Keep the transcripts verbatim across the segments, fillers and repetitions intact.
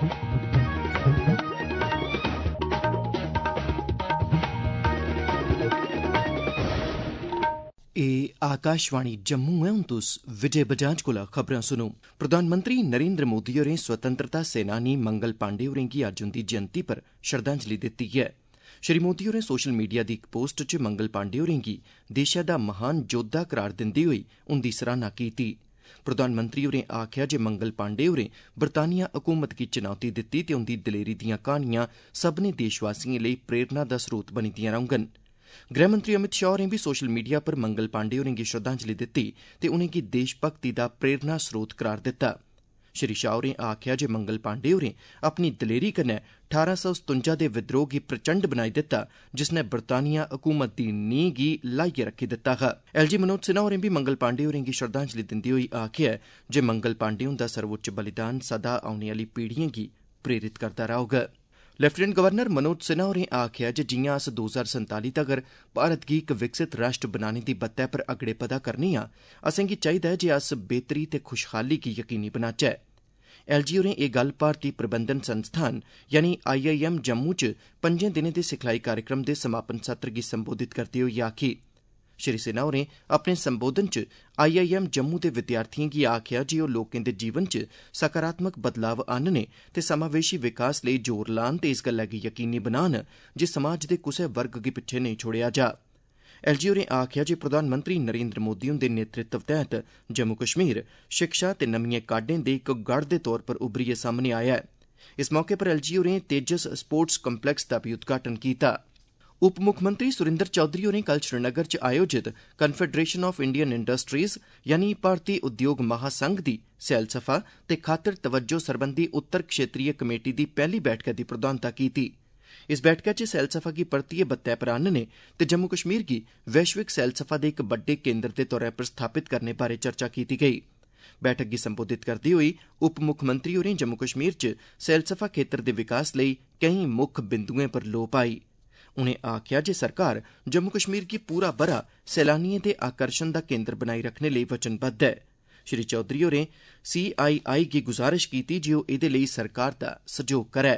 ए आकाशवाणी जम्मू है। हुण तुस विजय बजाज कोला खबरां सुनो। प्रधानमंत्री नरेंद्र मोदी होरें स्वतंत्रता सेनानी मंगल पांडे होरें गी अज्ज उंदी जयंती पर श्रद्धांजलि दित्ती ऐ। श्री मोदी होरें सोशल मीडिया दी इक पोस्ट च मंगल पांडे होरें गी देशै दा महान योद्धा करार दिंदे होई उंदी सराहना कीती। प्रधानमंत्री होरें आखेआ जे मंगल पांडे होरें बरतानिया हुकूमत गी चुनौती दित्ती ते उंदी दलेरी दियां क्हानियां सब्भनें देशवासिएं लेई प्रेरणा दा स्रोत बनी दियां रौह्ङन। गृहमंत्री अमित शाह होरें बी सोशल मीडिया पर मंगल पांडे होरें गी श्रद्धांजलि दित्ती ते उनेंगी देशभक्ति दा प्रेरणा स्रोत करार दित्ता। श्री शाह होरें आखेआ जे मंगल पांडे होरें अपनी दलेरी कन्नै ठारां सौ सतुंजा दे विद्रोह गी प्रचंड बनाई दित्ता, जिसनै बरतानिया हुकूमत दी नींह गी लाइयै रखी दित्ता हा। एल जी मनोज सिन्हा होरें बी मंगल पांडे होरें गी श्रद्धांजलि दिंदे होई आखेआ जे मंगल पांडे हुंदा सर्वोच्च बलिदान सदा औने आह्ली पीढ़िएं गी प्रेरित करदा रौह्ग। लेफ्टिनेंट गवर्नर मनोज सिन्हा होरें आखेआ जे जियां अस दो हजार संताली तगर भारत गी इक विकसित राष्ट्र बनाने दी बत्तै पर अगड़े पदा करने आं, असेंगी चाहिदा ऐ जे अस बेहतरी ते खुशहाली गी यकीनी बनाचै। एल जी होरें एह् गल्ल भारती प्रबंधन संस्थान यानी आई आई एम जम्मू च पंजें दिनें दे सिखलाई कार्यक्रम दे समापन सत्र गी संबोधित करदे होई आखी। श्री सिन्हा होरें अपने संबोधन च आई आई एम जम्मू दे विद्यार्थिएं गी आखेआ जे ओह् लोकें दे जीवन च सकारात्मक बदलाव आह्नने ते समावेशी विकास लेई जोर लान ते इस गल्लै गी यकीनी बनान जे समाज दे कुसै वर्ग गी पिच्छे नेईं छोड़ेआ जा। एल जी होरें आखेआ जे प्रधानमंत्री नरेंद्र मोदी हुंदे नेतृत्व तैह्त जम्मू कश्मीर शिक्षा ते नमिएं काड्डें दे इक गढ़ दे तौर पर उभरियै सामने आया ऐ। इस मौके पर एल जी होरें तेजस स्पोर्ट्स कम्पलैक्स दा बी उद्घाटन कीता। उप मुक्खमंत्री सुरिंदर चौधरी होरें कल श्रीनगर च आयोजित कन्फेडरेशन ऑफ इंडियन इंडस्ट्रीज यानी भारतीय उद्योग महासंघ दी सैलसफा ते खातिर तवज्जो सरबंधी उत्तर क्षेत्रीय कमेटी दी पैह्ली बैठका दी प्रधानता कीती। इस बैठका च सैलसफा गी परतियै बत्तै पर आह्नने ते जम्मू कश्मीर गी वैश्विक सैलसफा दे इक बड्डे केंद्र दे तौरा पर स्थापित करने बारै चर्चा कीती गेई। बैठक गी संबोधित करदे होई उप मुक्खमंत्री होरें जम्मू कश्मीर च सैलसफा खेत्तर दे विकास लेई केईं मुक्ख बिंदुएं पर लोऽ पाई। उनें आखेआ जे सरकार जम्मू कश्मीर गी पूरा ब'रा सैलानिएं दे आकर्षण दा केंद्र बनाई रखने लेई वचनबद्ध ऐ। श्री चौधरी होरें सी आई आई गी गुजारिश कीती जे ओह् एह्दे लेई सरकार दा सैह्योग करै।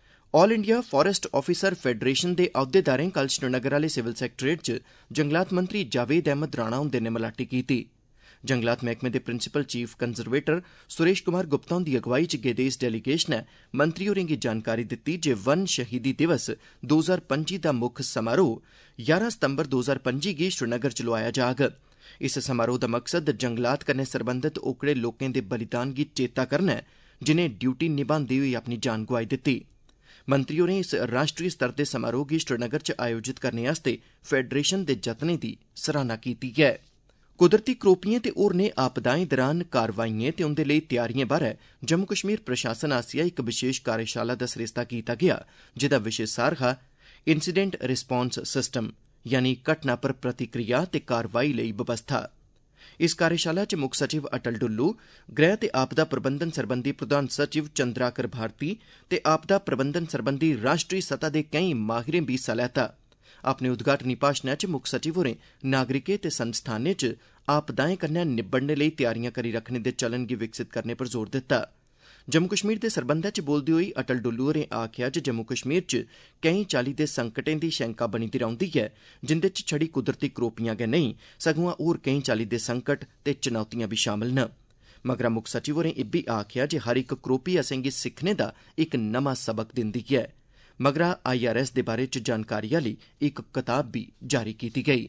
All India forest officer federation दे अहुदेदारें कल श्रीनगर आह्ले सिविल सैक्टरेट च जंगलात मंत्री जावेद अहमद राणा हुंदे नै मलाटी कीती। जंगलात मैह्कमे दे principal chief conservator Suresh Kumar Gupta हुंदी अगुवाई च गेदे इस डेलीगेशनै मंत्री होरें गी जानकारी दित्ती जे वन शहीदी दिवस दो हजार पंजी दा मुक्ख समारोह यारां सितंबर दो हजार पंजी गी श्रीनगर च लोआया जाग। इस समारोह दा मकसद जंगलात कन्नै सरबंधत ओकड़े लोकें दे बलिदान गी चेता करना ऐ जिनें ड्यूटी निभांदे होई अपनी जान गोआई दित्ती। मंत्री होरें इस राष्ट्रीय स्तर दे समारोह गी श्रीनगर च आयोजित करने आस्तै फेडरेशन दे जतनें दी सराहना कीती ऐ। कुदरती करोपिएं ते होरनें आपदाएं दरान कारवाइएं ते उंदे लेई तैयारिएं बारै जम्मू कश्मीर प्रशासन आसेआ इक विशेष कार्यशाला दा सरिस्ता कीता गेआ, जेह्दा विशे सार हा इंसीडेंट रिस्पांस सिस्टम यानी घटना पर प्रतिक्रिया ते कारवाई लेई बवस्था। इस कार्यशाला च मुक्ख सचिव अटल डुल्लू, गृह ते आपदा प्रबंधन सरबंधी प्रधान सचिव चंद्राकर भारती ते आपदा प्रबंधन सरबंधी राष्ट्री सतह दे केईं माहिरें बी हिस्सा लैता। अपने उद्घाटनी भाषणै च मुक्ख सचिव होरें नागरिकें ते संस्थानें च आपदाएं कन्नै निब्बड़ने लेई तैयारियां करी रखने दे चलन गी विकसित करने पर जोर दित्ता। जम्मू कश्मीर दे सरबंधै च बोलदे होई अटल डुल्लू होरें आखेआ जे जम्मू कश्मीर च केईं चाल्ली दे संकटें दी शैंका बनी दी रौंह्दी ऐ, जिंदे च छड़ी कुदरती करोपियां गै नेईं सगुआं होर केईं चाल्ली दे संकट ते चुनौतियां बी शामल न। मगरा मुक्ख सचिव होरें इब्बी आखेआ जे हर इक करोपी असेंगी सिक्खने दा इक नमां सबक दिंदी ऐ। मगरा आई आर एस दे बारे च जानकारी आह्ली इक कताब भी जारी कीती गेई।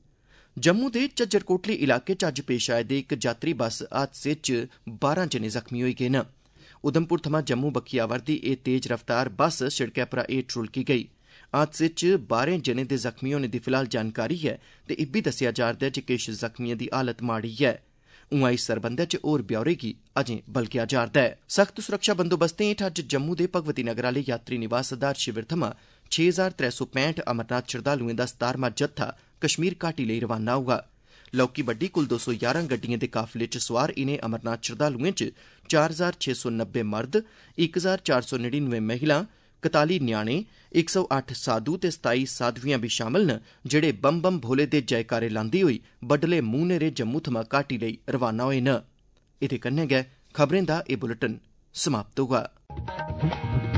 जम्मू दे झज्जर कोटली इलाके च अज्ज पेश आए दे इक यात्री बस हादसे च बारां जने जख्मी होई गे न। उधमपुर थमां जम्मू बक्खी आवा'रदी एह् तेज रफ्तार बस सिड़कै परा हेठ रुलकी गेई। हादसे च बारें जने दे जख्मी होने दी फिलहाल जानकारी ऐ ते इब्बी दस्सेआ जा'रदा ऐ जे किश जख्मिएं दी हालत माड़ी ऐ। उआं इस सरबंधै च होर ब्यौरे गी अजें बलगेआ जा'रदा ऐ। सख्त सुरक्षा बंदोबस्तें हेठ अज्ज जम्मू दे भगवती नगर आह्ले यात्री निवास आधार शिविर थमां छे हजार त्रै सौ पैंठ अमरनाथ श्रद्धालुएं दा सतारवां जत्था कश्मीर घाटी लेई रवाना होगा। लौह्की बड्डी कुल दो सौ यारां गड्डिएं दे काफिले च सोआर इनें अमरनाथ श्रद्धालुएं च चार हजार छे सौ नब्बे मर्द, इक हजार चार सौ नड़िनवे महिलां, कताली न्याणे, इक सौ अट्ठ साधु ते सताई साधवियां बी शामल न, जेहड़े बम बम भोले दे जयकारे लांदे होई बड्डले मूंह नेरे जम्मू थमां घाटी लेई रवाना होए न। एह्दे कन्नै गै खबरें दा एह् बुलेटिन समाप्त होआ। है।